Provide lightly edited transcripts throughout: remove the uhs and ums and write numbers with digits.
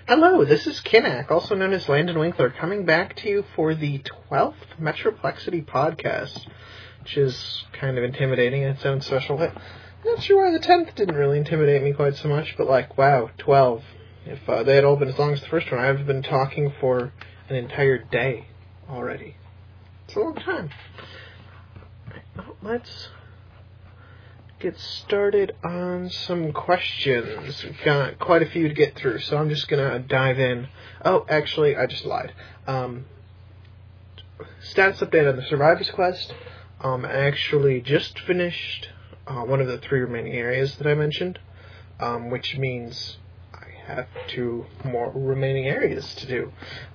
Hello, this is Kinnack, also known as Landon Winkler, coming back to you for the 12th Metroplexity podcast, which is kind of intimidating in its own special way. I'm not sure why the 10th didn't really intimidate me quite so much, but wow, 12. If they had all been as long as the first one, I've been talking for an entire day already. It's a long time. Let's get started on some questions. We've got quite a few to get through, so I'm just going to dive in. Oh, actually, I just lied. Status update on the Survivor's Quest. I actually just finished one of the 3 remaining areas that I mentioned, which means I have 2 more remaining areas to do.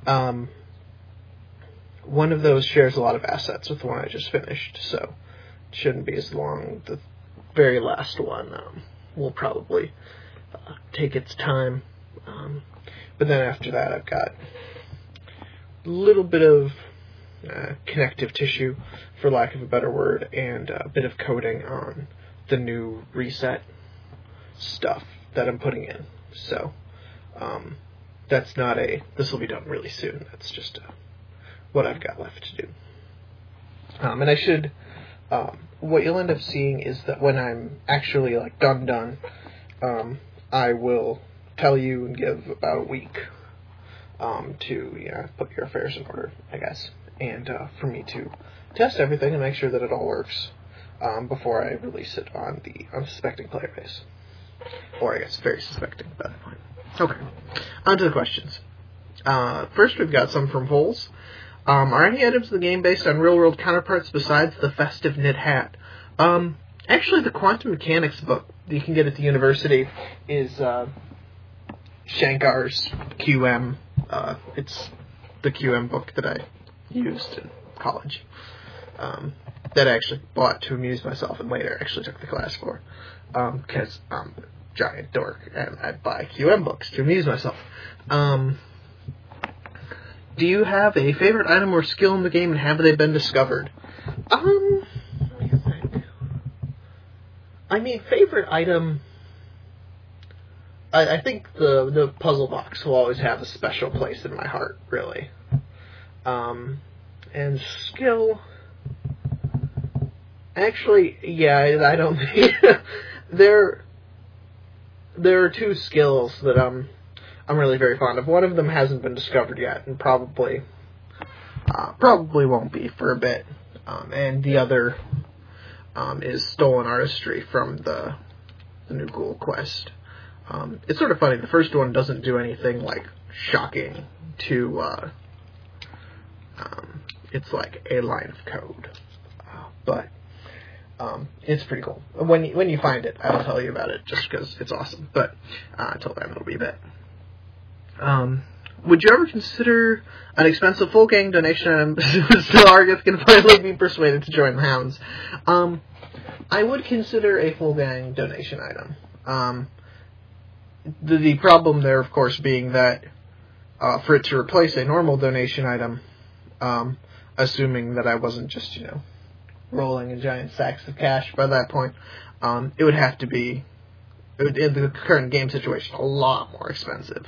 One of those shares a lot of assets with the one I just finished, so it shouldn't be as long. The very last one will probably take its time. But then after that, I've got a little bit of connective tissue, for lack of a better word, and a bit of coding on the new reset stuff that I'm putting in. So that's not this will be done really soon. That's just what I've got left to do. And I should... what you'll end up seeing is that when I'm actually done, I will tell you and give about a week to put your affairs in order, I guess, and for me to test everything and make sure that it all works before I release it on the unsuspecting player base, or I guess very suspecting at that point. Okay, on to the questions. First, we've got some from Voles. Are any items in the game based on real-world counterparts besides the festive knit hat? Actually, the Quantum Mechanics book that you can get at the university is Shankar's QM. It's the QM book that I used in college. That I actually bought to amuse myself and later actually took the class for. Because I'm a giant dork and I buy QM books to amuse myself. Do you have a favorite item or skill in the game, and have they been discovered? Let me think. I mean, favorite item... I think the puzzle box will always have a special place in my heart, really. And skill... Actually, yeah, I don't think... There are 2 skills that I'm really very fond of. One of them hasn't been discovered yet, and probably won't be for a bit. And the other is Stolen Artistry from the new Ghoul quest. It's sort of funny. The first one doesn't do anything shocking to. It's like a line of code, but it's pretty cool. When you find it, I'll tell you about it just because it's awesome. But until then, it'll be a bit. Would you ever consider an expensive full gang donation item so Argus can finally be persuaded to join the Hounds? I would consider a full gang donation item. The problem there, of course, being that for it to replace a normal donation item, assuming that I wasn't just, rolling in giant sacks of cash by that point, it would have to be, in the current game situation, a lot more expensive.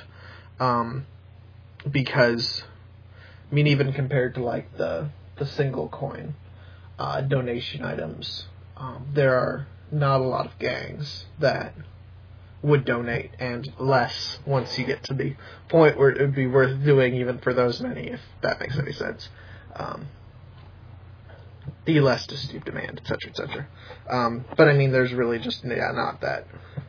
Because, I mean, even compared to, the single coin donation items, there are not a lot of gangs that would donate, and less once you get to the point where it would be worth doing even for those many, if that makes any sense. The less to steep demand, etc., etc. But, I mean, there's really just, not that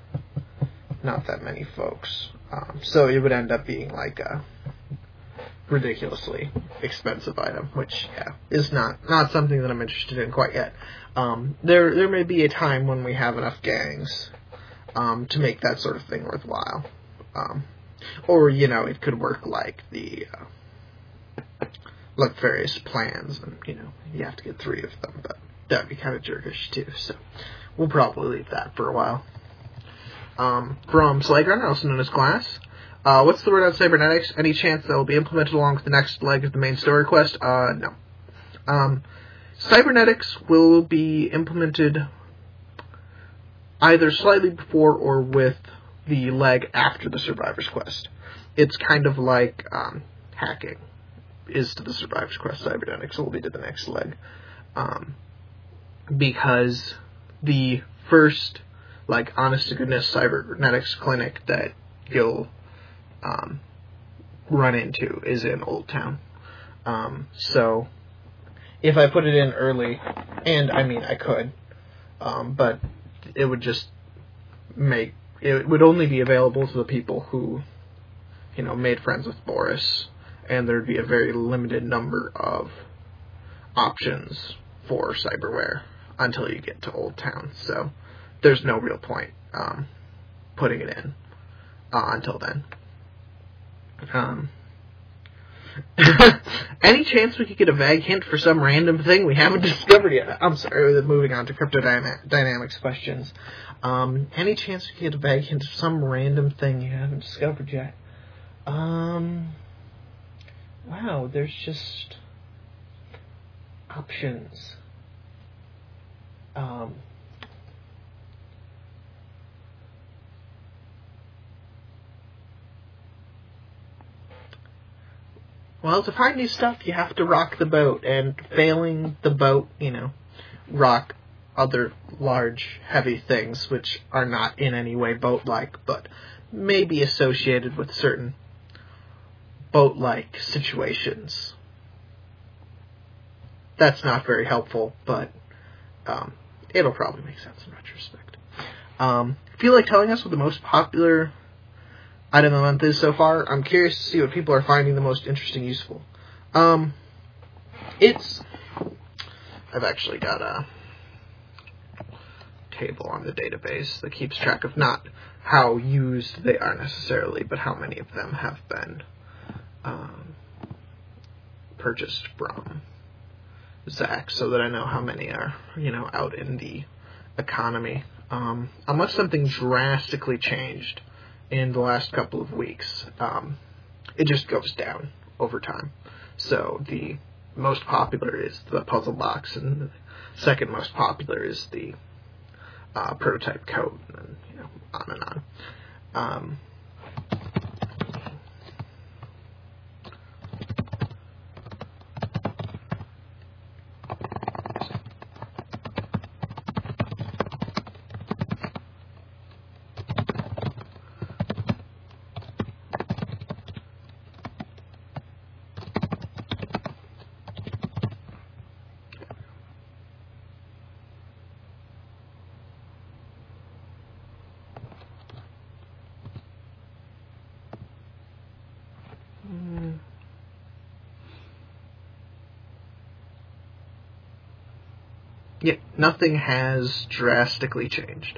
many folks. So it would end up being a ridiculously expensive item, which is not something that I'm interested in quite yet. There may be a time when we have enough gangs to make that sort of thing worthwhile. Or it could work like the various plans, and you have to get 3 of them, but that'd be kind of jerkish too. So we'll probably leave that for a while. From Slagrun, also known as Glass. What's the word on cybernetics? Any chance that will be implemented along with the next leg of the main story quest? No. Cybernetics will be implemented either slightly before or with the leg after the Survivor's Quest. It's kind of like hacking is to the Survivor's Quest. Cybernetics will be to the next leg. Because the first, like, honest-to-goodness cybernetics clinic that you'll run into is in Old Town. So, if I put it in early, and, I mean, I could, but it would just it would only be available to the people who, made friends with Boris, and there'd be a very limited number of options for cyberware until you get to Old Town. So there's no real point putting it in until then. Any chance we could get a vague hint for some random thing we haven't discovered yet? I'm sorry, moving on to cryptodynamics questions. Any chance we could get a vague hint of some random thing you haven't discovered yet? Wow, there's just options. Well, to find new stuff, you have to rock the boat, and failing the boat, rock other large, heavy things, which are not in any way boat-like, but may be associated with certain boat-like situations. That's not very helpful, but it'll probably make sense in retrospect. If you like telling us what the most popular item of the month is so far, I'm curious to see what people are finding the most interesting, useful. I've actually got a table on the database that keeps track of not how used they are necessarily, but how many of them have been purchased from Zach, so that I know how many are, out in the economy. Unless something drastically changed in the last couple of weeks, it just goes down over time. So the most popular is the puzzle box, and the second most popular is the prototype code, and on and on. Yeah, nothing has drastically changed.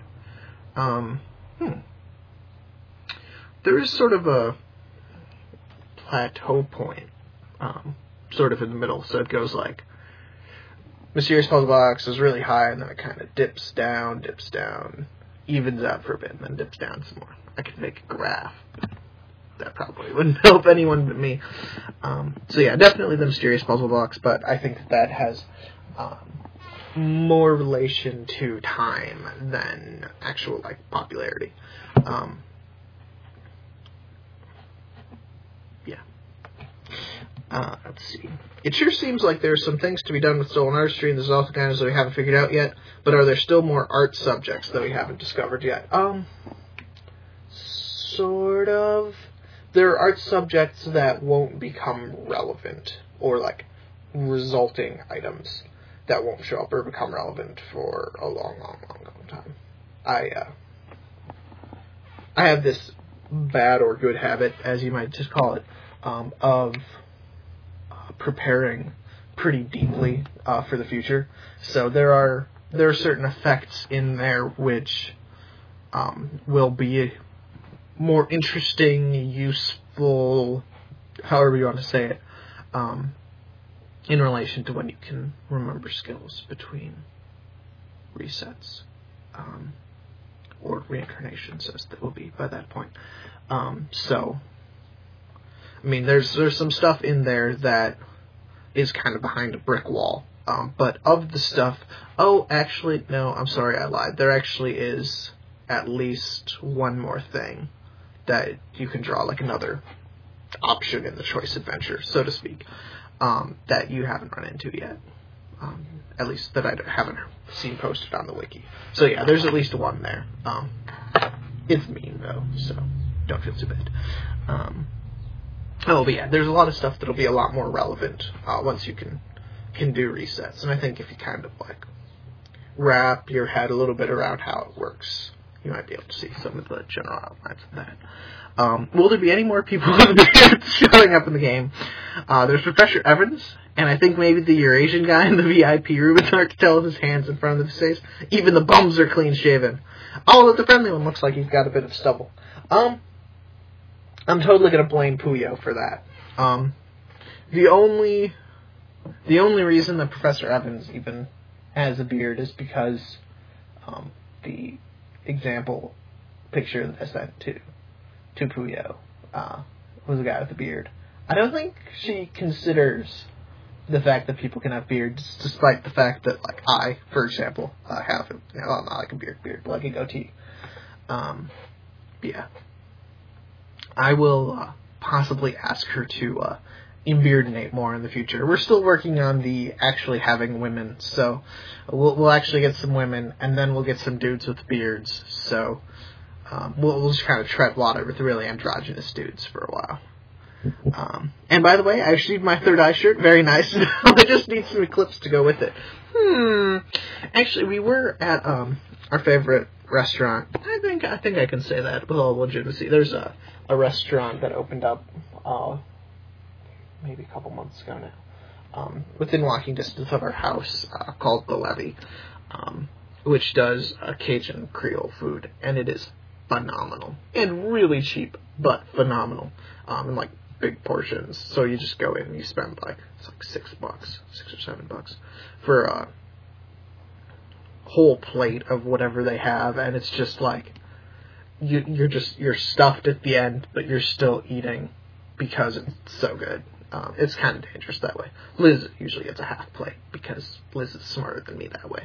There is sort of a plateau point, sort of in the middle. So it goes like, Mysterious Puzzle Box is really high, and then it kind of dips down, evens out for a bit, and then dips down some more. I could make a graph. That probably wouldn't help anyone but me. So yeah, definitely the Mysterious Puzzle Box, but I think that has more relation to time than actual popularity. Let's see. It sure seems like there's some things to be done with stolen artistry, and there's also kind of that we haven't figured out yet. But are there still more art subjects that we haven't discovered yet? Sort of. There are art subjects that won't become relevant, or resulting items that won't show up or become relevant for a long time. I have this bad or good habit, as you might just call it, of preparing pretty deeply for the future. So there are certain effects in there which will be more interesting, useful, however you want to say it, in relation to when you can remember skills between resets, or reincarnations, as they will be by that point. So, I mean, there's some stuff in there that is kind of behind a brick wall. But of the stuff... Oh, actually, no, I'm sorry, I lied. There actually is at least one more thing that you can draw, like another option in the choice adventure, so to speak, that you haven't run into yet. At least that I haven't seen posted on the wiki. So yeah, there's at least one there. It's mean though, so don't feel too bad. But yeah, there's a lot of stuff that'll be a lot more relevant once you can do resets. And I think if you kind of like wrap your head a little bit around how it works, you might be able to see some of the general outlines of that. Will there be any more people showing up in the game? There's Professor Evans, and I think maybe the Eurasian guy in the VIP room. It's hard to tell with his hands in front of his face. Even the bums are clean shaven. Oh, the friendly one looks like he's got a bit of stubble. I'm totally gonna blame Puyo for that. The only reason that Professor Evans even has a beard is because the example picture that I sent to Puyo was a guy with a beard. I don't think she considers the fact that people can have beards, despite the fact that, like, I, for example, have, not like a beard, but like a goatee. Yeah. I will possibly ask her to imbeardinate more in the future. We're still working on the actually having women, so we'll actually get some women, and then we'll get some dudes with beards, so we'll just kind of tread water with really androgynous dudes for a while. And by the way, I received my third eye shirt. Very nice. I just need some clips to go with it. Actually, we were at our favorite restaurant. I think I can say that with all legitimacy. There's a restaurant that opened up maybe a couple months ago now, within walking distance of our house, called The Levy, which does Cajun Creole food, and it is phenomenal and really cheap, but phenomenal. And like big portions. So you just go in and you spend like $6 or $7 for a whole plate of whatever they have, and it's just like you're stuffed at the end, but you're still eating because it's so good. It's kind of dangerous that way. Liz usually gets a half plate because Liz is smarter than me that way.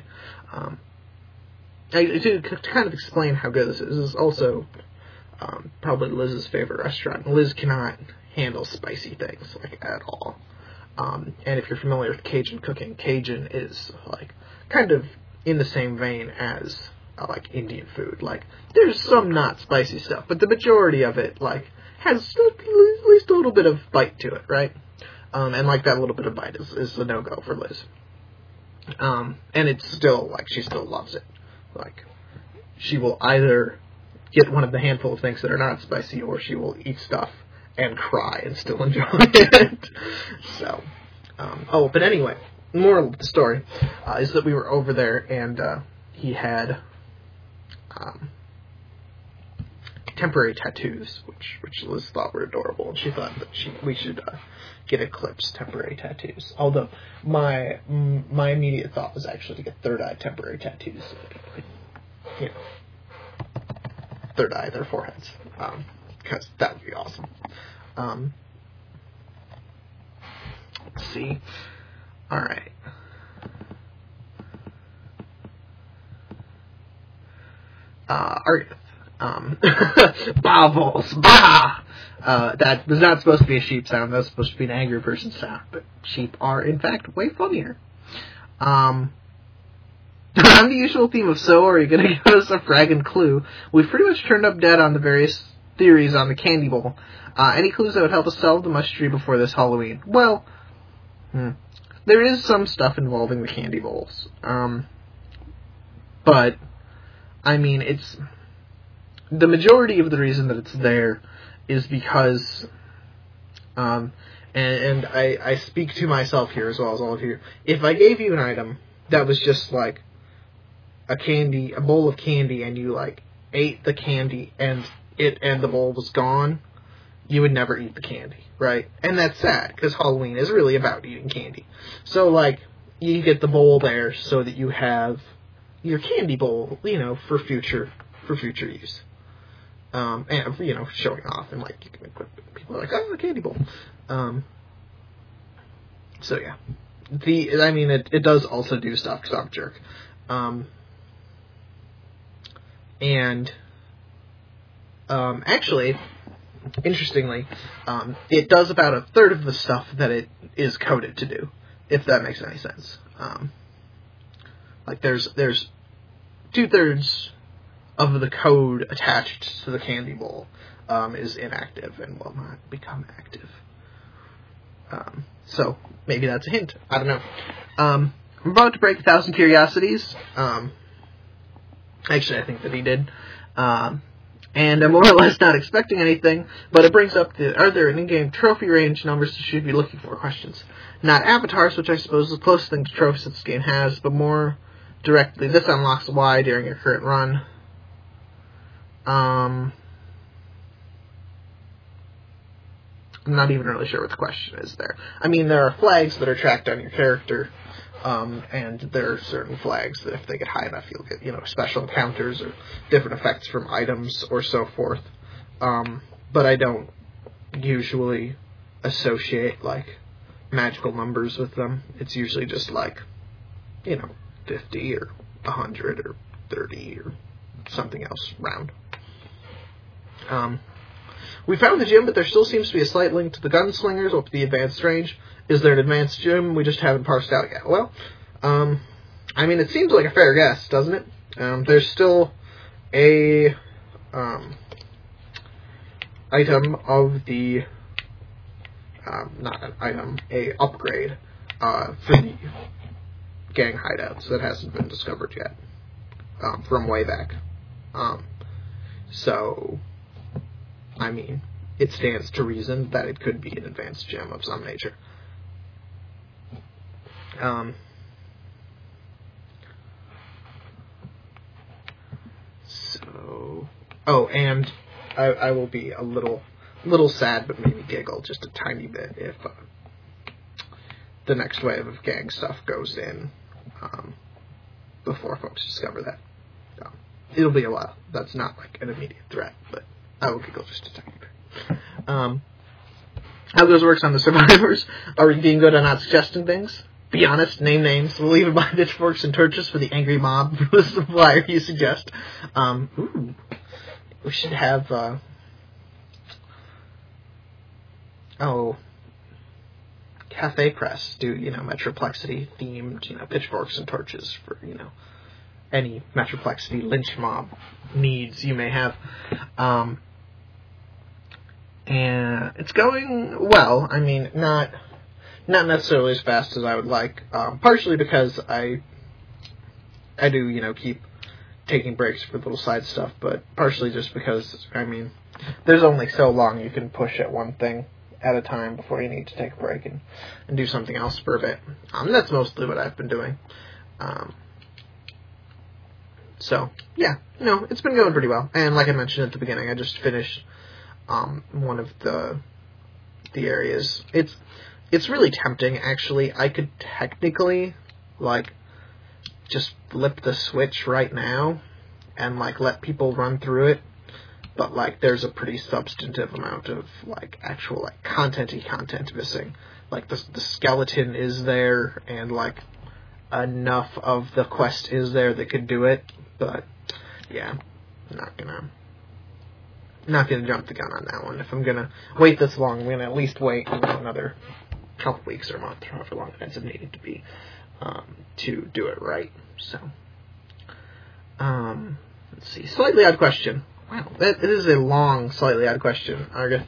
To kind of explain how good this is also probably Liz's favorite restaurant. Liz cannot handle spicy things, like, at all. And if you're familiar with Cajun cooking, Cajun is, like, kind of in the same vein as, like, Indian food. Like, there's some not spicy stuff, but the majority of it, like, has at least a little bit of bite to it, right? And, like, that little bit of bite is the no-go for Liz. And it's still, like, she still loves it. Like, she will either get one of the handful of things that are not spicy, or she will eat stuff and cry and still enjoy it. So, but anyway, the moral of the story is that we were over there, and he had temporary tattoos, which Liz thought were adorable, and she thought that we should get Eclipse temporary tattoos. Although my immediate thought was actually to get third eye temporary tattoos, so people could, third eye their foreheads, because that would be awesome. Let's see. All right. Argith. Bavos. Bah! That was not supposed to be a sheep sound. That was supposed to be an angry person sound. But sheep are, in fact, way funnier. On the usual theme of so, are you going to give us a fragging clue? We've pretty much turned up dead on the various theories on the candy bowl. Any clues that would help us solve the mystery before this Halloween? Well, there is some stuff involving the candy bowls. But, I mean, it's... The majority of the reason that it's there is because... and I speak to myself here as well as all of you. If I gave you an item that was just, like, a bowl of candy, and you, like, ate the candy, and the bowl was gone, you would never eat the candy, right? And that's sad, because Halloween is really about eating candy. So, like, you get the bowl there so that you have your candy bowl, for future use. And, showing off, and, like, you can equip it. People are like, oh, a candy bowl. So, yeah. It does also do stuff, because I'm a jerk. And actually, interestingly, it does about a third of the stuff that it is coded to do, if that makes any sense. Like there's 2/3 of the code attached to the candy bowl is inactive and will not become active. So maybe that's a hint. I don't know. I'm about to break 1,000 curiosities. Actually, I think that he did. And I'm more or less not expecting anything, but it brings up are there an in-game trophy range numbers you should be looking for questions? Not avatars, which I suppose is the closest thing to trophies that this game has, but more directly, this unlocks Y during your current run. I'm not even really sure what the question is there. I mean, there are flags that are tracked on your character, and there are certain flags that if they get high enough, you'll get, special encounters or different effects from items or so forth. But I don't usually associate, magical numbers with them. It's usually just 50 or 100 or 30 or something else round. We found the gym, but there still seems to be a slight link to the gunslingers or to the advanced range. Is there an advanced gym? We just haven't parsed out yet. Well, it seems like a fair guess, doesn't it? There's still a item of the not an item, a upgrade for the gang hideouts that hasn't been discovered yet from way back. So, it stands to reason that it could be an advanced gem of some nature. And I will be a little sad, but maybe giggle just a tiny bit if the next wave of gang stuff goes in before folks discover that. It'll be a while. That's not an immediate threat, but I will giggle just a tiny bit. How those works on the survivors? Are we being good at not suggesting things? Be honest, name names. We'll even buy pitchforks and torches for the angry mob for the supplier you suggest. We should have, Cafe Press do, Metroplexity themed, pitchforks and torches for, any Metroplexity lynch mob needs you may have. And it's going well. Not necessarily as fast as I would like. Partially because I do, keep taking breaks for little side stuff, but partially just because, there's only so long you can push at one thing at a time before you need to take a break and do something else for a bit. That's mostly what I've been doing. So, yeah, it's been going pretty well. And like I mentioned at the beginning, I just finished one of the areas. It's really tempting, actually. I could technically, just flip the switch right now and, let people run through it. But, there's a pretty substantive amount of, actual, content-y content missing. The skeleton is there, and, enough of the quest is there that could do it. But, yeah, not gonna jump the gun on that one. If I'm gonna wait this long, I'm gonna at least wait another couple weeks or a month, or however long it ends up needing to be, to do it right. So, let's see. Slightly odd question. Wow, that is a long, slightly odd question, Argith.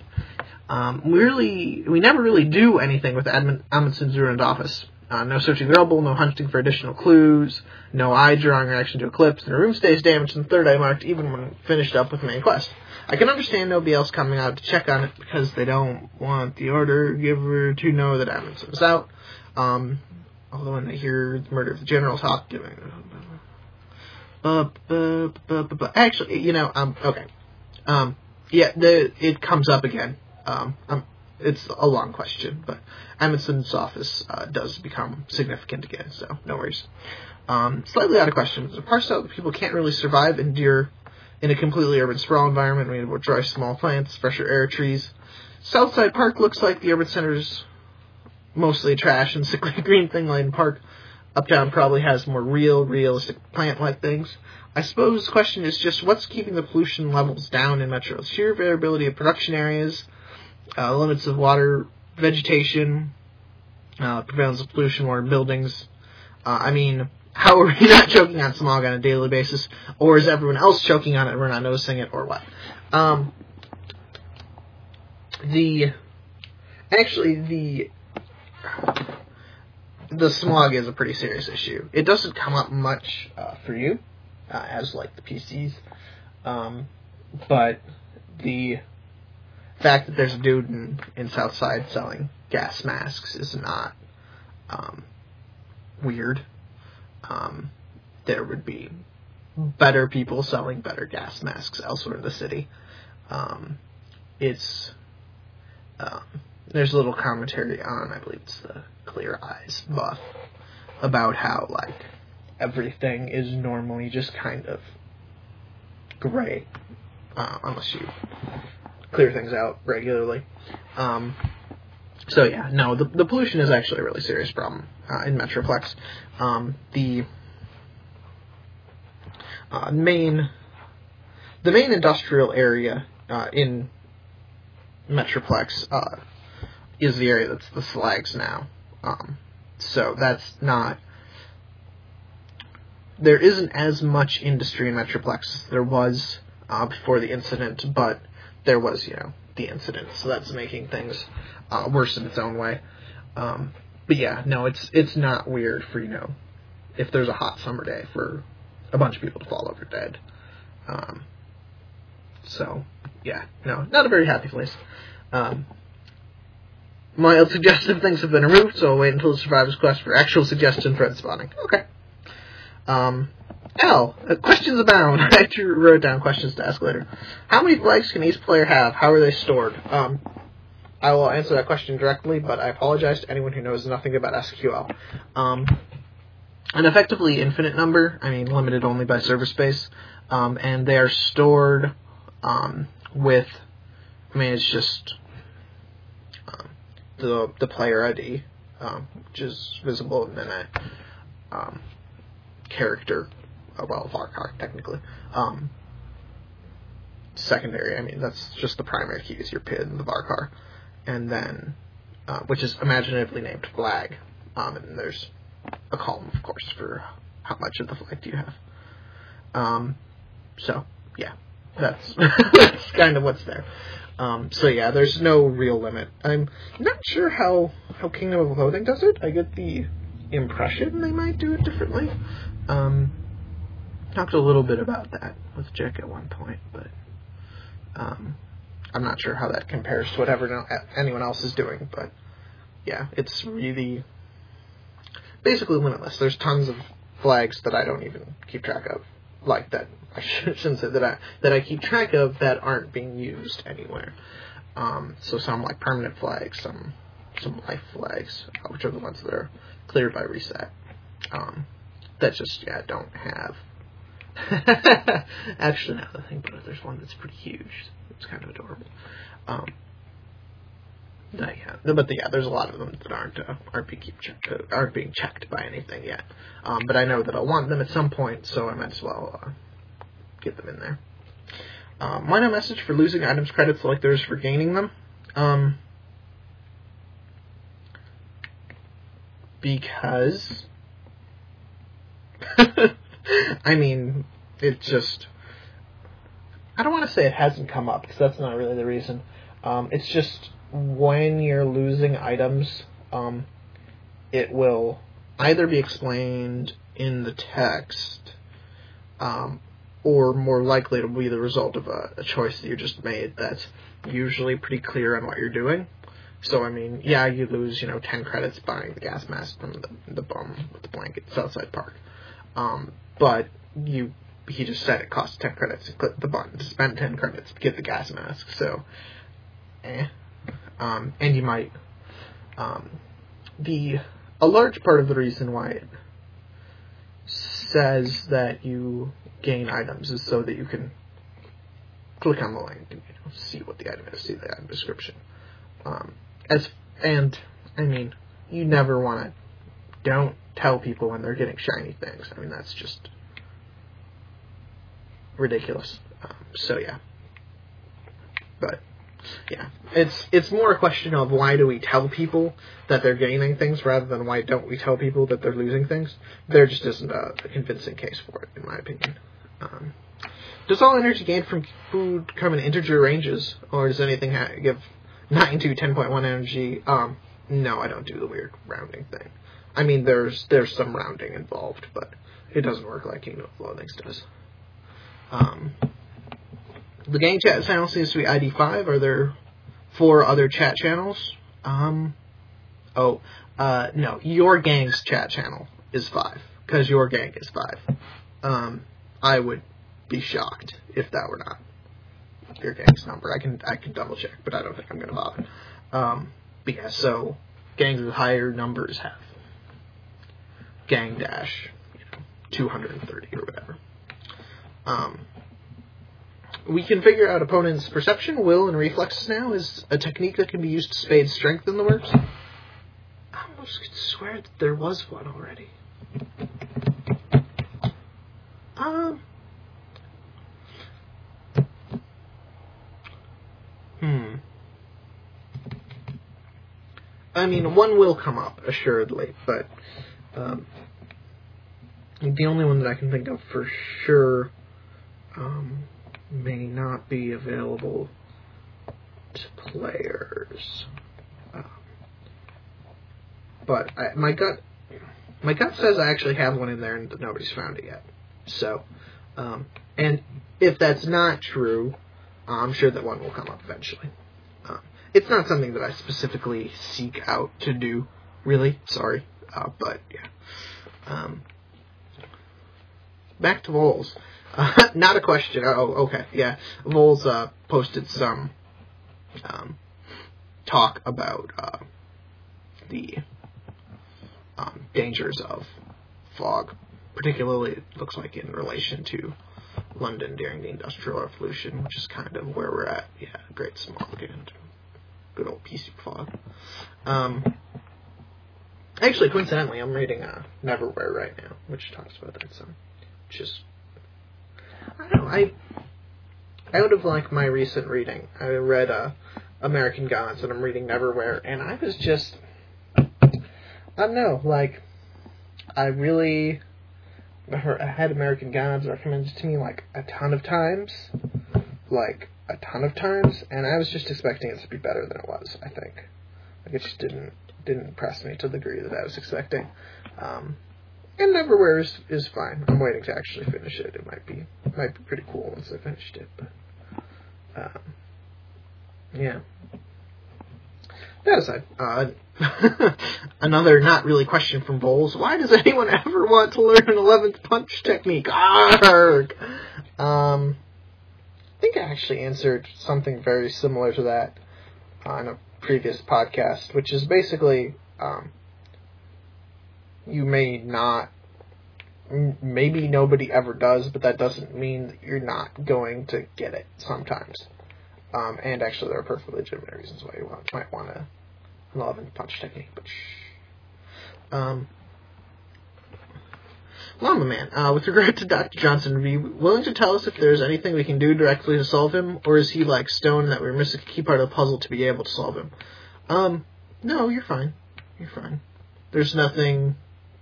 We never really do anything with Amundsen's ruined office. No searching available, no hunting for additional clues, no eye drawing reaction to Eclipse, and the room stays damaged and the third eye marked even when finished up with the main quest. I can understand nobody else coming out to check on it because they don't want the order giver to know that Amundsen is out. Although when they hear the murder of the general talk, actually, okay. It comes up again. It's a long question, but Amundsen's office does become significant again, so no worries. Slightly out of question. There's a parse out that people can't really survive, endure in a completely urban sprawl environment. We need dry small plants, fresher air, trees. Southside Park looks like the urban center's mostly trash and sickly green thing laden park. Uptown probably has more realistic plant-like things. I suppose the question is just what's keeping the pollution levels down in Metro? Sheer variability of production areas, limits of water, vegetation, prevalence of pollution, water buildings. I mean, how are we not choking on smog on a daily basis? Or is everyone else choking on it and we're not noticing it, or what? The smog is a pretty serious issue. It doesn't come up much for you, as like the PCs, but the fact that there's a dude in Southside selling gas masks is not weird. There would be better people selling better gas masks elsewhere in the city. There's a little commentary on, I believe it's the Clear Eyes buff, about how, like, everything is normally just kind of gray, unless you clear things out regularly. So yeah, no, the pollution is actually a really serious problem in Metroplex. The main industrial area in Metroplex is the area that's the slags now. So that's not... There isn't as much industry in Metroplex as there was before the incident, but there was, the incident, so that's making things worse in its own way. But yeah, no, it's not weird for, if there's a hot summer day for a bunch of people to fall over dead. So, yeah, no, not a very happy place. Mild suggestive things have been removed, so I'll wait until the survivor's quest for actual suggestion thread spawning. Okay. Questions abound. I wrote down questions to ask later. How many flags can each player have? How are they stored? I will answer that question directly, but I apologize to anyone who knows nothing about SQL. An effectively infinite number, limited only by server space, and they are stored with, it's just the player ID, which is visible, and then a character, varchar, technically. Secondary, that's just the primary key is your PID and the varchar. And then, which is imaginatively named flag. And there's a column, of course, for how much of the flag do you have. So, yeah, that's, that's kind of what's there. So yeah, there's no real limit. I'm not sure how Kingdom of Loathing does it. I get the impression they might do it differently. Talked a little bit about that with Jack at one point, but I'm not sure how that compares to whatever anyone else is doing. But yeah, it's really basically limitless. There's tons of flags that I don't even keep track of, like that. I shouldn't say that I keep track of that aren't being used anywhere. So some like permanent flags, some life flags, which are the ones that are cleared by reset. That just don't have. Actually, now that I think about it, there's one that's pretty huge. It's kind of adorable. There's a lot of them that aren't being checked by anything yet. But I know that I'll want them at some point, so I might as well get them in there. Why no message for losing items credits like there is for gaining them? Because it just... I don't want to say it hasn't come up, because that's not really the reason. It's just when you're losing items, it will either be explained in the text, or more likely it'll be the result of a choice that you just made that's usually pretty clear on what you're doing. So, you lose, 10 credits buying the gas mask from the bum with the blanket Southside Park. But he just said it costs 10 credits to click the button to spend 10 credits to get the gas mask, so, and you might, a large part of the reason why it says that you gain items is so that you can click on the link and see what the item is, see the item description. You never want to don't tell people when they're getting shiny things. I mean, that's just ridiculous. So yeah. But yeah, it's more a question of why do we tell people that they're gaining things rather than why don't we tell people that they're losing things. There just isn't a convincing case for it, in my opinion. Does all energy gained from food come in integer ranges, or does anything give 9 to 10.1 energy? No, I don't do the weird rounding thing. I mean, there's some rounding involved, but it doesn't work like Kingdom of Loathings does. The gang chat channel seems to be ID 5. Are there 4 other chat channels? No. Your gang's chat channel is 5, because your gang is 5. I would be shocked if that were not your gang's number. I can double check, but I don't think I'm going to bother. But yeah, so gangs with higher numbers have gang dash, 230 or whatever. We can figure out opponents' perception, will, and reflexes now is a technique that can be used to spade strength in the works. I almost could swear that there was one already. I mean, one will come up, assuredly, but the only one that I can think of for sure may not be available to players. But my gut says I actually have one in there and nobody's found it yet. So, and if that's not true, I'm sure that one will come up eventually. It's not something that I specifically seek out to do, really. Sorry. But, yeah. Back to Voles. Not a question. Oh, okay. Yeah. Voles posted some talk about the dangers of fog, particularly, it looks like, in relation to London during the Industrial Revolution, which is kind of where we're at. Yeah, Great Smog and good old PC fog. Actually, coincidentally, I'm reading Neverwhere right now, which talks about that. So, just I don't know. Out of like my recent reading, I read American Gods, and I'm reading Neverwhere, and I was just I don't know. Like, I had American Gods recommended to me like a ton of times, and I was just expecting it to be better than it was. I think, like, it just didn't impress me to the degree that I was expecting. And Neverwhere is fine. I'm waiting to actually finish it. It might be pretty cool once I finished it. But yeah. That aside, another not really question from Bowles. Why does anyone ever want to learn an 11th punch technique? Arrgh! I think I actually answered something very similar to that on a previous podcast, which is basically, you may not, maybe nobody ever does, but that doesn't mean that you're not going to get it sometimes. And actually, there are perfectly legitimate reasons why you might want an 11th punch technique, but Llama Man, with regard to Dr. Johnson, are you willing to tell us if there's anything we can do directly to solve him, or is he like Stone that we're missing a key part of the puzzle to be able to solve him? No, you're fine. You're fine. There's nothing...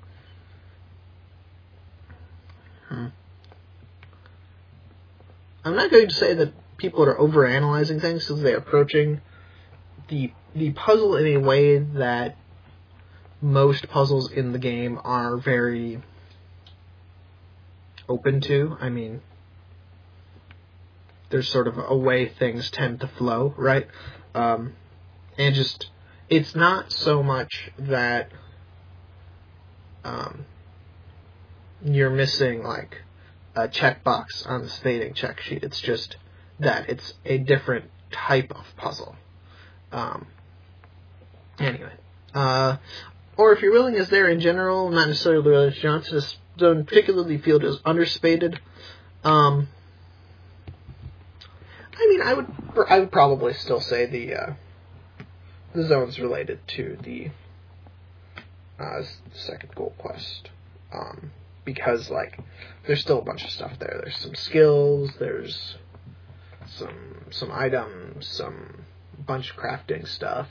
I'm not going to say that people are overanalyzing things because they're approaching the puzzle in a way that most puzzles in the game are very open to. I mean, there's sort of a way things tend to flow, right? And just, it's not so much that you're missing, like, a checkbox on the spading check sheet. It's just that it's a different type of puzzle. Anyway. Or if you're willing, is there in general, not necessarily related to Johnson, Stone particularly feel is underspaded? I mean, I would probably still say the zones related to the as the second gold quest. Because, like, there's still a bunch of stuff there. There's some skills, there's some items, some bunch of crafting stuff,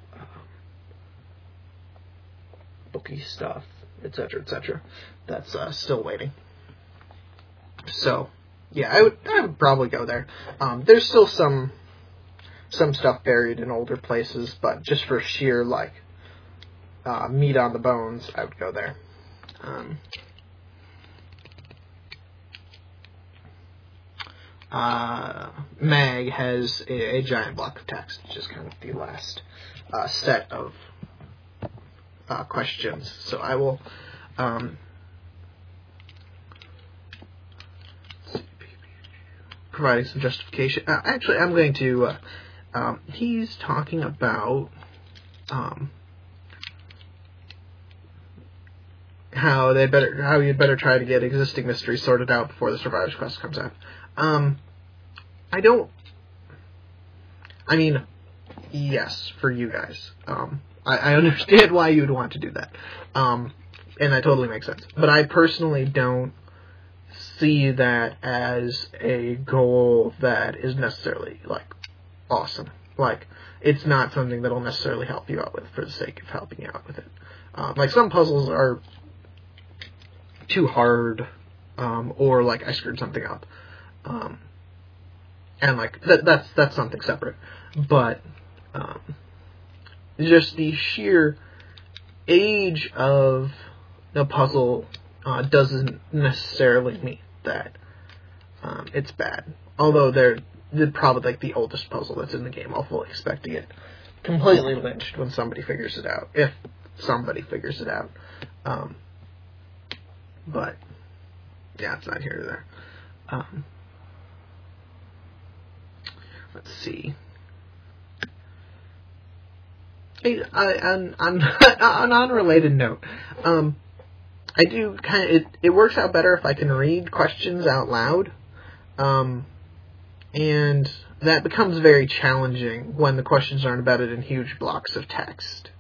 booky stuff, etc., etc. That's still waiting. So, yeah, I would probably go there. There's still some stuff buried in older places, but just for sheer, like, meat on the bones, I would go there. Mag has a giant block of text, which is kind of the last set of questions. So I will providing some justification. Actually, I'm going to. He's talking about how you'd better try to get existing mysteries sorted out before the Survivor's Quest comes out. I mean, yes, for you guys. I understand why you would want to do that. And that totally makes sense. But I personally don't see that as a goal that is necessarily, like, awesome. Like, it's not something that'll necessarily help you out with for the sake of helping you out with it. Like, some puzzles are too hard, or, like, I screwed something up. And, like, that's something separate. But, just the sheer age of the puzzle doesn't necessarily mean that it's bad. Although they're probably, like, the oldest puzzle that's in the game. I'll fully expect to get completely lynched when somebody figures it out. If somebody figures it out. But, yeah, it's not here or there. Let's see. On an unrelated note, I do kind of, it works out better if I can read questions out loud, and that becomes very challenging when the questions are embedded in huge blocks of text.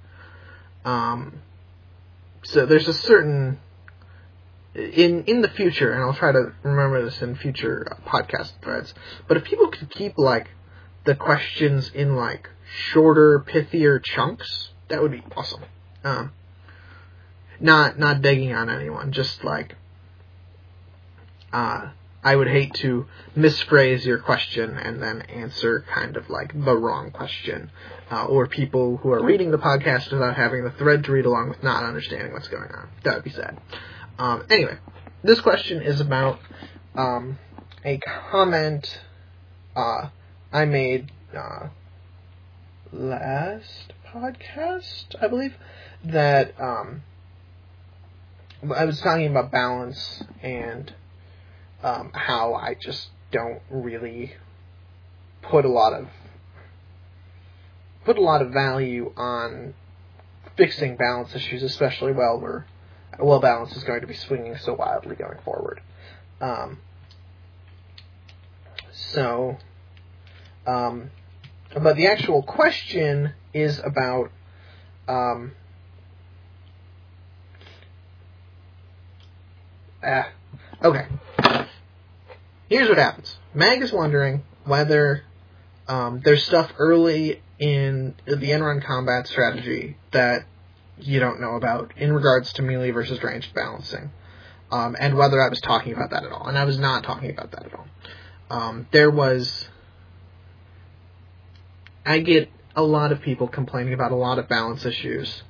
So there's a certain, in the future, and I'll try to remember this in future podcast threads, but if people could keep, like, the questions in, like, shorter, pithier chunks, that would be awesome. Not digging on anyone, just, like, I would hate to misphrase your question and then answer kind of, like, the wrong question, or people who are reading the podcast without having the thread to read along with not understanding what's going on. That would be sad. Anyway, this question is about a comment I made last podcast, I believe, that I was talking about balance and how I just don't really put a lot of value on fixing balance issues, especially while balance is going to be swinging so wildly going forward. But the actual question is about okay. Here's what happens. Mag is wondering whether there's stuff early in the end-run combat strategy that you don't know about in regards to melee versus ranged balancing, and whether I was talking about that at all. And I was not talking about that at all. I get a lot of people complaining about a lot of balance issues,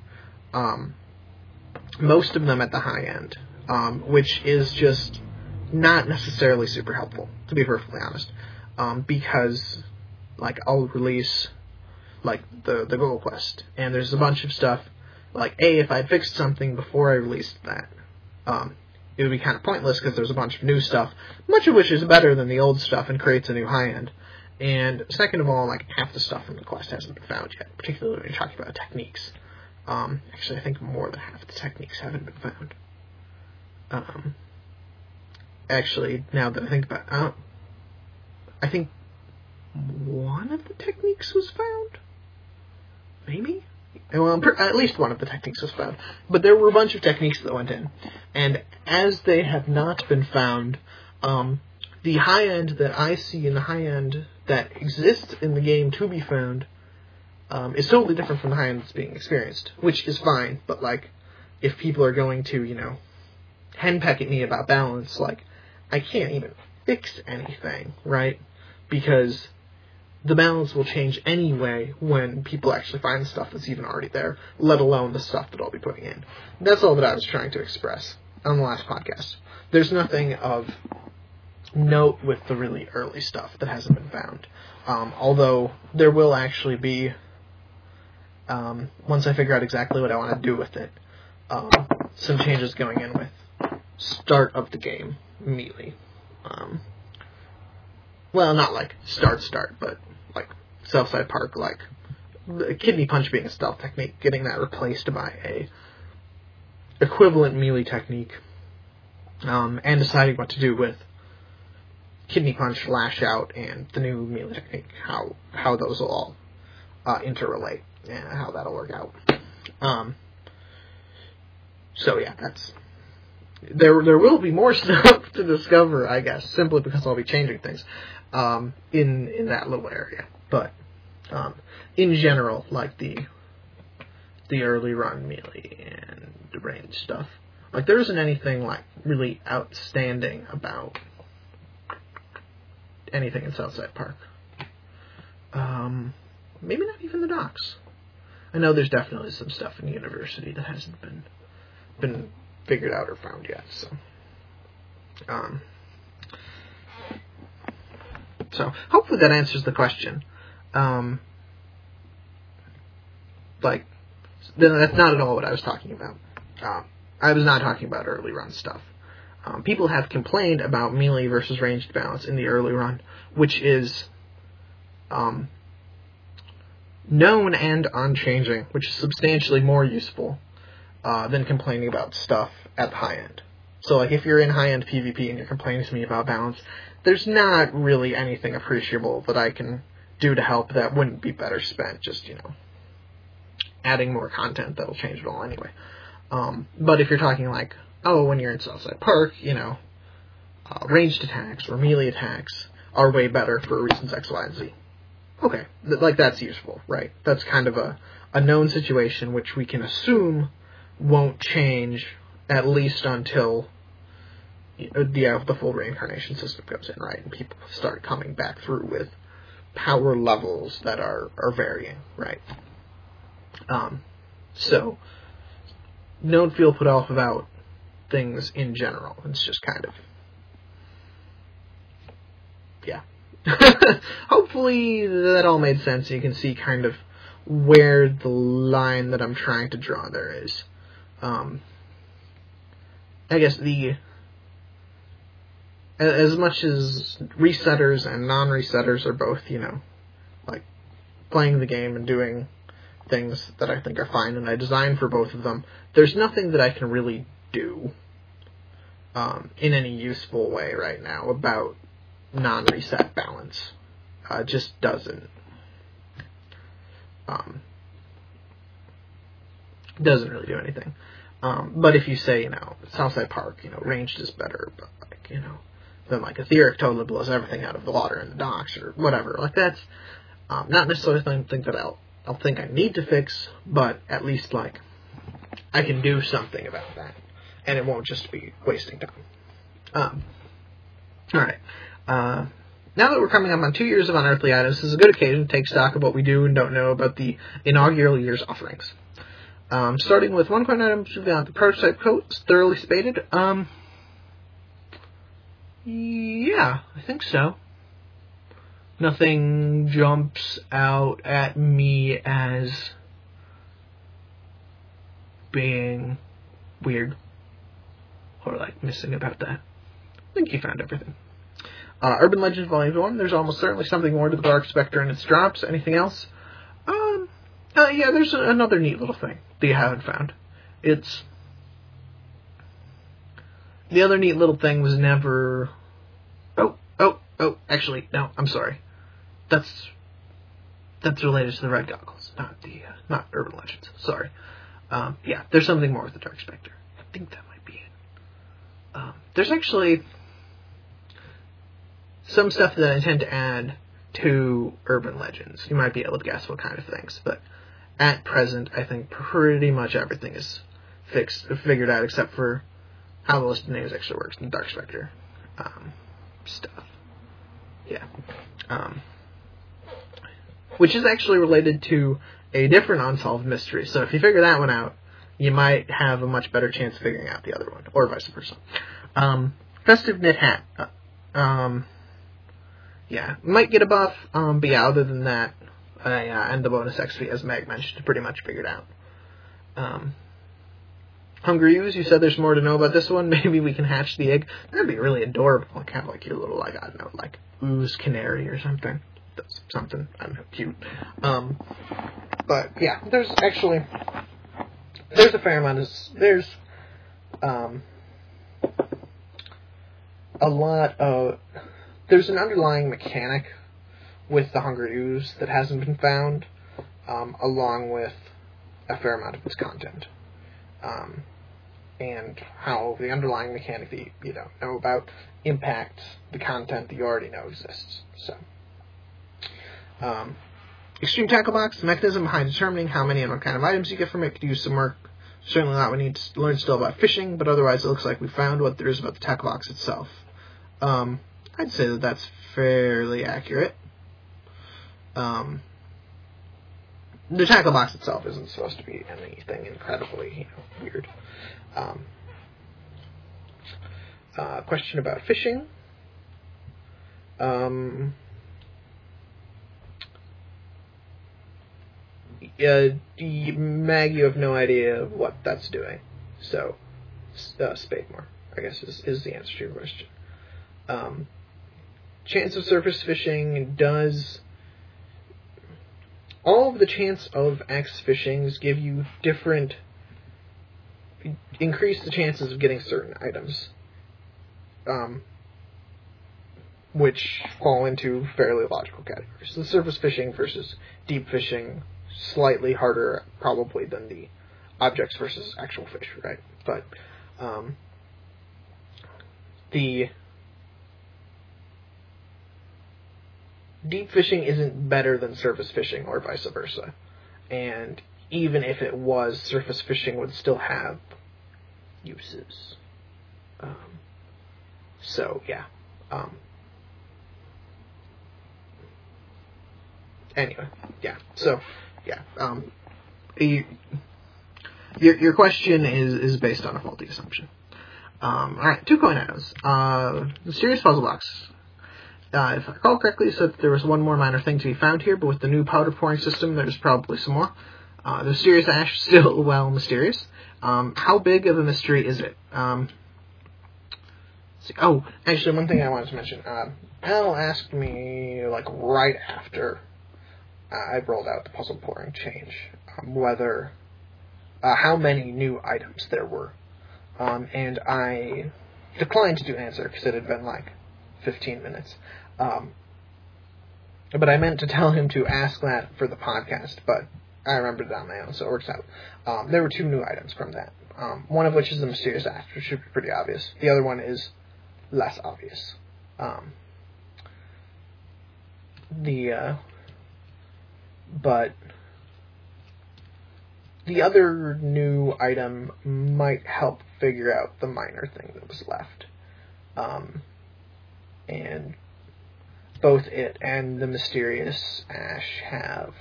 most of them at the high end, which is just not necessarily super helpful, to be perfectly honest, because, like, I'll release, like, the Gold Quest, and there's a bunch of stuff, like, if I had fixed something before I released that, it would be kind of pointless because there's a bunch of new stuff, much of which is better than the old stuff and creates a new high end. And second of all, like, half the stuff from the quest hasn't been found yet, particularly when you're talking about techniques. Actually, I think more than half the techniques haven't been found. Actually, now that I think about it, I think one of the techniques was found? Maybe? Well, at least one of the techniques was found. But there were a bunch of techniques that went in. And as they have not been found, the high end that I see and the high end that exists in the game to be found is totally different from the high end that's being experienced, which is fine. But, like, if people are going to, henpeck at me about balance, like, I can't even fix anything, right? Because the balance will change anyway when people actually find the stuff that's even already there, let alone the stuff that I'll be putting in. That's all that I was trying to express on the last podcast. There's nothing of note with the really early stuff that hasn't been found. Although there will actually be, once I figure out exactly what I want to do with it, some changes going in with start of the game melee. Well, not like start, but like Southside Park, like the Kidney Punch being a stealth technique, getting that replaced by a equivalent melee technique, and deciding what to do with Kidney Punch, Lash Out, and the new melee technique, how those will all interrelate, and how that'll work out. So yeah, there will be more stuff to discover, I guess, simply because I'll be changing things in that little area. But in general, like the early run melee and the range stuff, like there isn't anything like really outstanding about anything in Southside Park. Maybe not even the docks. I know there's definitely some stuff in the university that hasn't been figured out or found yet. So hopefully that answers the question. Like, that's not at all what I was talking about. I was not talking about early run stuff. People have complained about melee versus ranged balance in the early run, which is known and unchanging, which is substantially more useful than complaining about stuff at the high end. So, like, if you're in high-end PvP and you're complaining to me about balance, there's not really anything appreciable that I can do to help that wouldn't be better spent just, adding more content that'll change it all anyway. But if you're talking like, when you're in Southside Park, ranged attacks or melee attacks are way better for reasons X, Y, and Z. Okay, that's useful, right? That's kind of a known situation which we can assume won't change at least until the full reincarnation system goes in, right? And people start coming back through with power levels that are varying, right? So don't feel put off about things in general. It's just kind of, yeah. Hopefully that all made sense. You can see kind of where the line that I'm trying to draw there is. I guess as much as resetters and non-resetters are both, like playing the game and doing things that I think are fine, and I designed for both of them, there's nothing that I can really do in any useful way right now about non-reset balance. Just doesn't really do anything. But if you say, Southside Park, ranged is better, but then like etheric totally blows everything out of the water in the docks or whatever, like that's not necessarily something that I'll think I need to fix, but at least like I can do something about that, and it won't just be wasting time. Alright. Now that we're coming up on 2 years of Unearthly Items, this is a good occasion to take stock of what we do and don't know about the inaugural year's offerings. Starting with 1 coin items, we've got the prototype coat. It's thoroughly spaded. Yeah, I think so. Nothing jumps out at me as being weird or like missing about that. I think you found everything. Urban Legends Volume 1, there's almost certainly something more to the Dark Spectre and its drops. Anything else? Yeah, there's another neat little thing that you haven't found. The other neat little thing was never... actually, no, I'm sorry. That's related to the red goggles, not Urban Legends. Sorry. Yeah, there's something more with the Dark Spectre. I think that might be it. There's actually some stuff that I intend to add to Urban Legends. You might be able to guess what kind of things, but at present, I think pretty much everything is figured out, except for how the list of names actually works in the Dark Spectre stuff. Yeah. Which is actually related to a different unsolved mystery. So if you figure that one out, you might have a much better chance of figuring out the other one, or vice versa. Festive Knit Hat. Yeah, might get a buff, but yeah, other than that, and the bonus XP, as Meg mentioned, pretty much figured out. Hungry Ooze, you said there's more to know about this one. Maybe we can hatch the egg. That'd be really adorable. Like, have like your little, like, I don't know, like ooze canary or something. That's something, I don't know, cute. But yeah, there's a fair amount of, there's a lot of, there's an underlying mechanic with the Hungry Ooze that hasn't been found, along with a fair amount of its content. And how the underlying mechanic that you don't know about impacts the content that you already know exists. So, Extreme Tackle Box, the mechanism behind determining how many and what kind of items you get from it could use some work. Certainly not we need to learn still about fishing, but otherwise it looks like we found what there is about the tackle box itself. I'd say that that's fairly accurate. The tackle box itself isn't supposed to be anything incredibly, weird. Question about fishing. Mag, you have no idea what that's doing. So, Spademore, I guess, is the answer to your question. Chance of surface fishing does... All of the chance of X fishings give you different... increase the chances of getting certain items. Which fall into fairly logical categories. The surface fishing versus deep fishing, slightly harder probably than the objects versus actual fish, right? But the deep fishing isn't better than surface fishing or vice versa. And even if it was, surface fishing would still have uses. So, yeah. Anyway, yeah. So, yeah. Your question is based on a faulty assumption. Alright, 2 coin items. The Mysterious Puzzle Box. If I recall correctly, you said that there was one more minor thing to be found here, but with the new powder pouring system, there's probably some more. The Mysterious Ash is still, well, mysterious. How big of a mystery is it? Oh, actually, one thing I wanted to mention. Al asked me, like, right after I rolled out the puzzle pouring change, whether, how many new items there were. And I declined to answer, because it had been, like, 15 minutes. But I meant to tell him to ask that for the podcast, but I remembered it on my own, so it works out. There were 2 new items from that. One of which is the Mysterious Ash, which should be pretty obvious. The other one is less obvious. But the other new item might help figure out the minor thing that was left. And both it and the Mysterious Ash have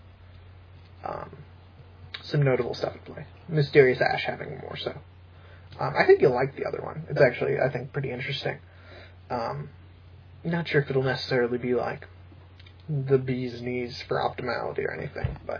some notable stuff at play. Mysterious Ash having more so. I think you'll like the other one. It's actually, I think, pretty interesting. Not sure if it'll necessarily be like the bee's knees for optimality or anything, but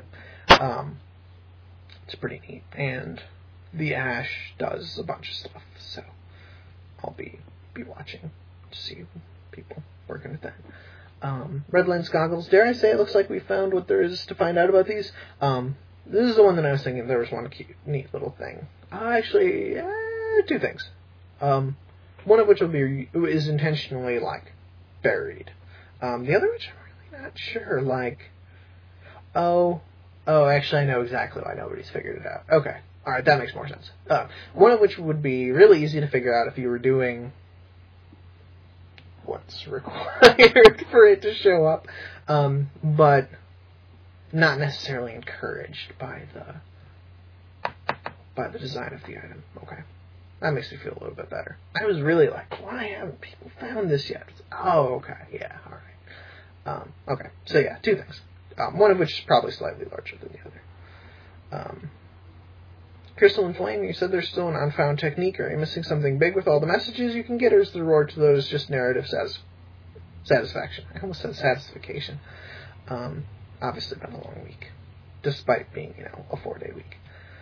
it's pretty neat. And the Ash does a bunch of stuff, so I'll be watching to see people working with that. Red Lens Goggles. Dare I say it looks like we found what there is to find out about these? This is the one that I was thinking there was one cute, neat little thing. Actually, 2 things. One of which is intentionally, like, buried. The other which I'm really not sure, like, Oh, actually, I know exactly why nobody's figured it out. Okay. Alright, that makes more sense. One of which would be really easy to figure out if you were doing what's required for it to show up, but not necessarily encouraged by the design of the item. Okay. That makes me feel a little bit better. I was really like, why haven't people found this yet? Oh, okay. Yeah, alright. Okay. So yeah, two things. One of which is probably slightly larger than the other. Crystal and Flame, you said there's still an unfound technique. Are you missing something big with all the messages you can get, or is the reward to those just narrative satisfaction? I almost said satisfaction. Obviously been a long week, despite being, a 4-day week.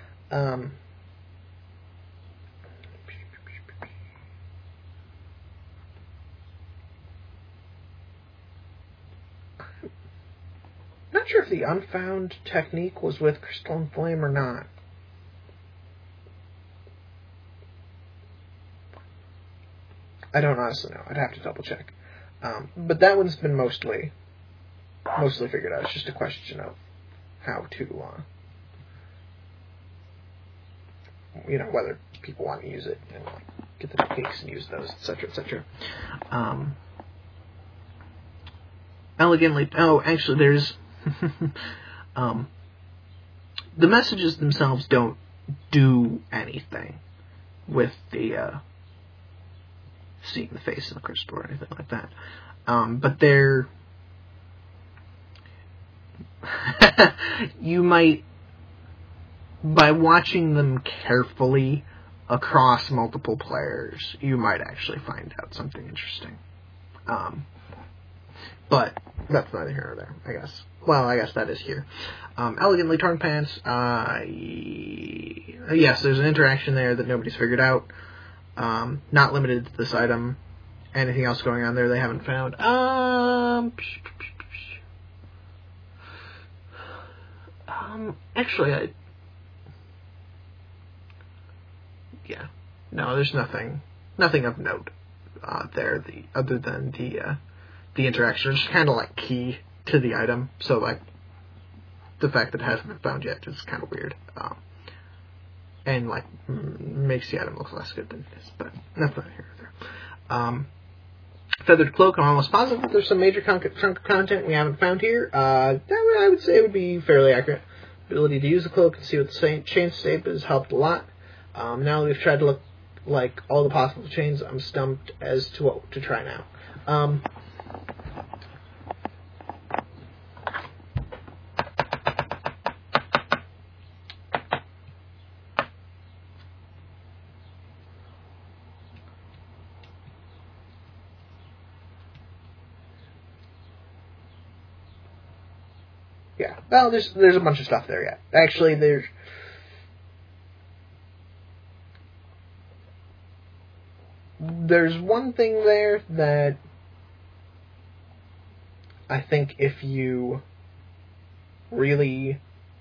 Not sure if the unfound technique was with Crystal and Flame or not. I don't honestly know. I'd have to double check. But that one's been mostly figured out. It's just a question of how to, whether people want to use it and get the techniques and use those, etc., etc. Elegantly. Oh, actually, there's the messages themselves don't do anything with the seeing the face of the crystal or anything like that. But they're you might, by watching them carefully across multiple players, you might actually find out something interesting. But that's neither here nor there, I guess. Well, I guess that is here. Elegantly Torn Pants. Yes, there's an interaction there that nobody's figured out. Not limited to this item. Anything else going on there they haven't found? Actually, no, there's nothing of note there. Other than the interaction, it's kind of like key to the item. So like the fact that it hasn't been found yet is kind of weird. And like makes the item look less good than it is, but that's not here either. Feathered Cloak, I'm almost positive that there's some major chunk of content we haven't found here. That I would say would be fairly accurate. Ability to use the cloak and see what the chain shape has helped a lot. Now that we've tried to look like all the possible chains, I'm stumped as to what to try now. Yeah, well, there's a bunch of stuff there yet. Actually, there's one thing there that I think if you really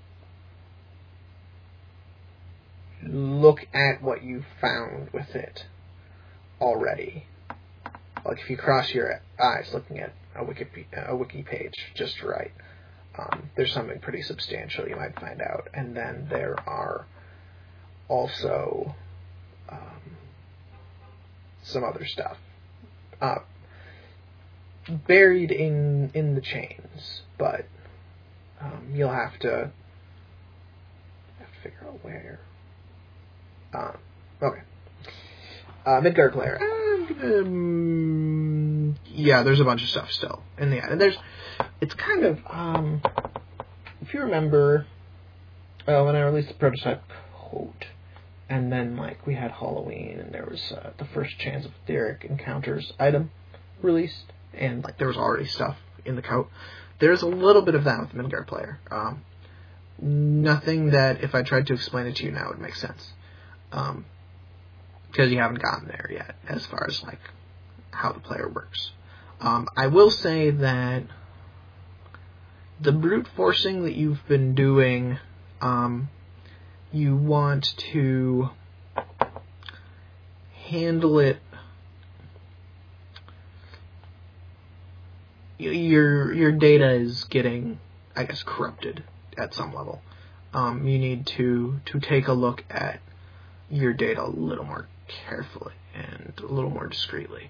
look at what you found with it already, like if you cross your eyes looking at a wiki page just right, there's something pretty substantial you might find out. And then there are also some other stuff buried in the chains, but you'll have to figure out where. Okay. Midgard Glare. Yeah, there's a bunch of stuff still in the end. It's kind of, if you remember, when I released the prototype coat, and then we had Halloween, and there was the first Chance of Etheric Encounters item released, and there was already stuff in the coat. There's a little bit of that with Midgard Player. Nothing that if I tried to explain it to you now would make sense. Because you haven't gotten there yet as far as how the player works. I will say that the brute forcing that you've been doing, you want to handle it. Your data is getting, I guess, corrupted at some level. You need to take a look at your data a little more carefully and a little more discreetly.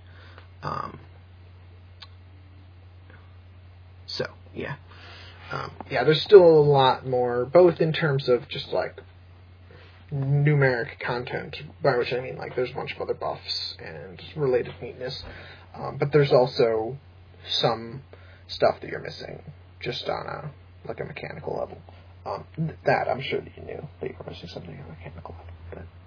So, yeah. There's still a lot more, both in terms of just, like, numeric content, by which I mean, like, there's a bunch of other buffs and related neatness, but there's also some stuff that you're missing just on a mechanical level. That I'm sure that you knew that you were missing something on a mechanical level.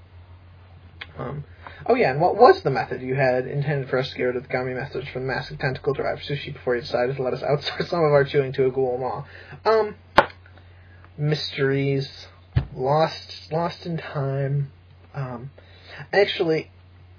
And what was the method you had intended for us to get rid of the gummy message from the Massive Tentacle Drive sushi before you decided to let us outsource some of our chewing to a ghoul maw? Mysteries, lost in time. Actually,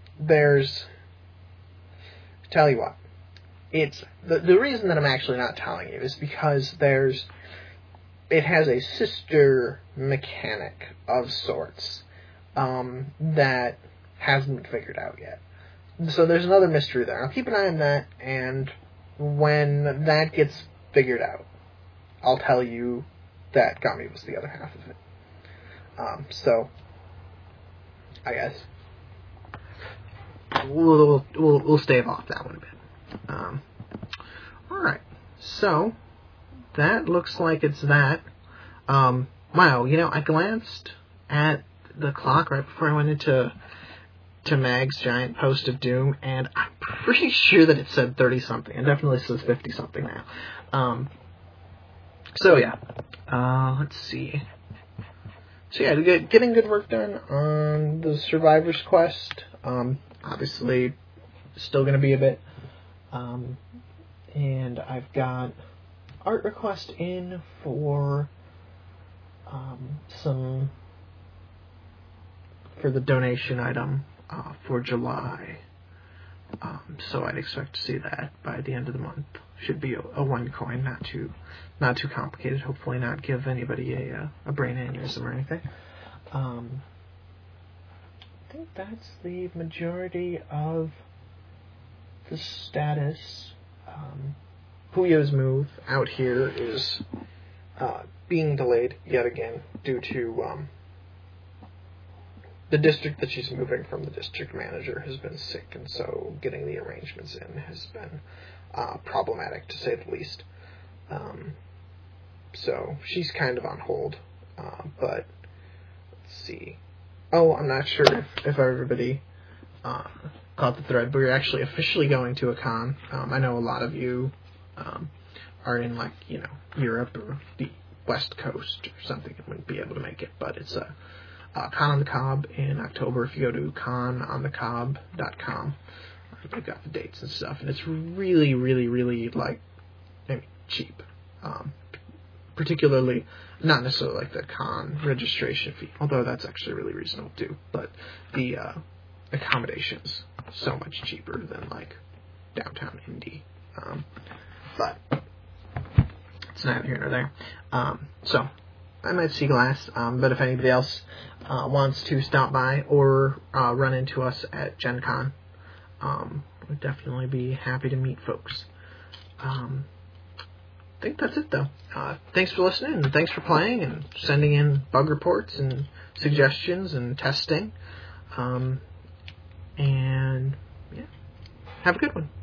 tell you what, it's the reason that I'm actually not telling you is because it has a sister mechanic of sorts that hasn't been figured out yet. So there's another mystery there. I'll keep an eye on that, and when that gets figured out, I'll tell you that Gummy was the other half of it. So I guess we'll stave off that one a bit. All right. So that looks like it's that. Wow. I glanced at the clock right before I went into Mag's giant post of doom, and I'm pretty sure that it said 30-something. It definitely says 50-something now. Let's see. So yeah, getting good work done on the Survivor's Quest. Obviously, still going to be a bit. And I've got art request in for for the donation item for July. So I'd expect to see that by the end of the month. Should be a 1 coin, not too complicated. Hopefully not give anybody a brain aneurysm or anything. I think that's the majority of the status. Puyo's move out here is being delayed yet again due to the district that she's moving from. The district manager has been sick, and so getting the arrangements in has been problematic, to say the least. So she's kind of on hold, but let's see. Oh, I'm not sure if everybody caught the thread, but we're actually officially going to a con. I know a lot of you are in, Europe or the West Coast or something and wouldn't be able to make it, but it's a Con on the Cob in October. If you go to cononthecob.com, they've got the dates and stuff, and it's really, really, really, cheap. Particularly, not necessarily like the con registration fee, although that's actually really reasonable too, but the accommodations so much cheaper than, downtown Indy. But it's neither here nor there. So I might see glass, but if anybody else wants to stop by or run into us at Gen Con, we'd definitely be happy to meet folks. I think that's it, though. Thanks for listening, and thanks for playing and sending in bug reports and suggestions and testing. And, yeah, have a good one.